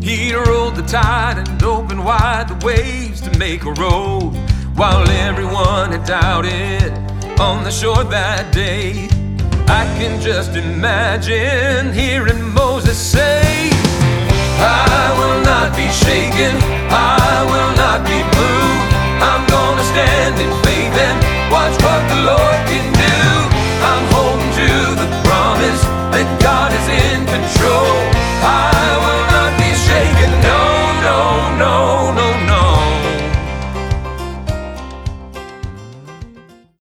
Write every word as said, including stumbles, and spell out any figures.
He rolled the tide and opened wide the waves to make a road, while everyone had doubted on the shore that day. I can just imagine hearing Moses say, I will not be shaken, I will not be